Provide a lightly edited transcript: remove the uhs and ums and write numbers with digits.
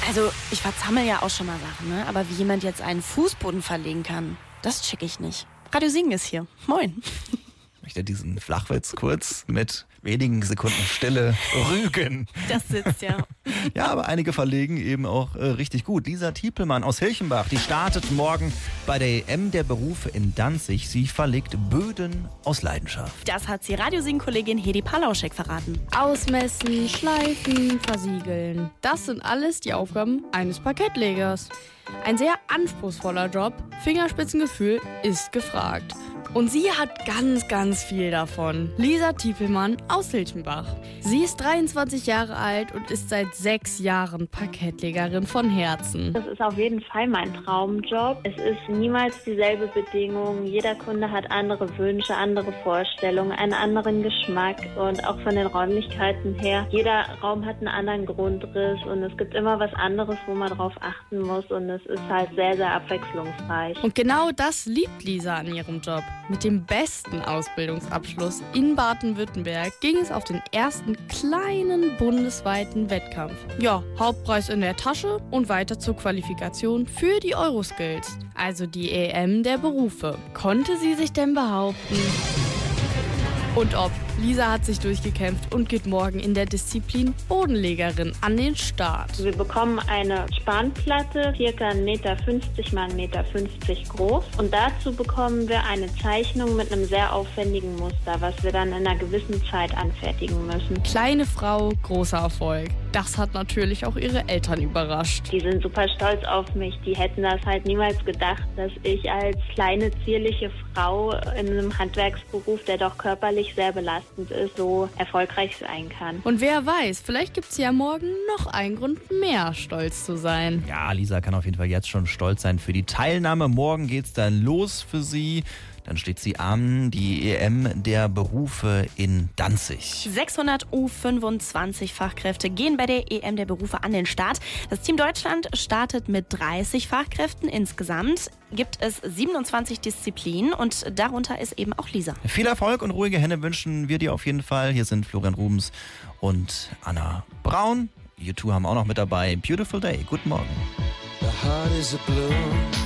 Also, ich verzammel ja auch schon mal Sachen, ne? Aber wie jemand jetzt einen Fußboden verlegen kann, das check ich nicht. Radio Siegen ist hier. Moin. Ich möchte diesen Flachwitz kurz mit wenigen Sekunden Stille rügen. Das sitzt ja. Ja, aber einige verlegen eben auch richtig gut. Lisa Tiepelmann aus Hilchenbach, die startet morgen bei der EM der Berufe in Danzig. Sie verlegt Böden aus Leidenschaft. Das hat sie Radio Siegen-Kollegin Hedi Palauschek verraten. Ausmessen, schleifen, versiegeln. Das sind alles die Aufgaben eines Parkettlegers. Ein sehr anspruchsvoller Job. Fingerspitzengefühl ist gefragt. Und sie hat ganz viel davon. Lisa Tiepelmann aus Hilchenbach. Sie ist 23 Jahre alt und ist seit 6 Jahren Parkettlegerin von Herzen. Das ist auf jeden Fall mein Traumjob. Es ist niemals dieselbe Bedingung. Jeder Kunde hat andere Wünsche, andere Vorstellungen, einen anderen Geschmack und auch von den Räumlichkeiten her. Jeder Raum hat einen anderen Grundriss und es gibt immer was anderes, wo man drauf achten muss und es ist halt sehr abwechslungsreich. Und genau das liebt Lisa an ihrem Job. Mit dem besten Ausbildungsabschluss in Baden-Württemberg ging es auf den ersten kleinen bundesweiten Wettkampf. Ja, Hauptpreis in der Tasche und weiter zur Qualifikation für die Euroskills, also die EM der Berufe. Konnte sie sich denn behaupten? Und ob. Lisa hat sich durchgekämpft und geht morgen in der Disziplin Bodenlegerin an den Start. Wir bekommen eine Spanplatte, ca. 1,50 Meter mal 1,50 Meter groß. Und dazu bekommen wir eine Zeichnung mit einem sehr aufwendigen Muster, was wir dann in einer gewissen Zeit anfertigen müssen. Kleine Frau, großer Erfolg. Das hat natürlich auch ihre Eltern überrascht. Die sind super stolz auf mich. Die hätten das halt niemals gedacht, dass ich als kleine, zierliche Frau in einem Handwerksberuf, der doch körperlich sehr belastend ist, so erfolgreich sein kann. Und wer weiß, vielleicht gibt es ja morgen noch einen Grund mehr, stolz zu sein. Ja, Lisa kann auf jeden Fall jetzt schon stolz sein für die Teilnahme. Morgen geht's dann los für sie. Dann steht sie an, die EM der Berufe in Danzig. 600 U25 Fachkräfte gehen bei der EM der Berufe an den Start. Das Team Deutschland startet mit 30 Fachkräften. Insgesamt gibt es 27 Disziplinen und darunter ist eben auch Lisa. Viel Erfolg und ruhige Hände wünschen wir dir auf jeden Fall. Hier sind Florian Rubens und Anna Braun. U2 haben auch noch mit dabei. Beautiful Day. Guten Morgen. The heart is a blue.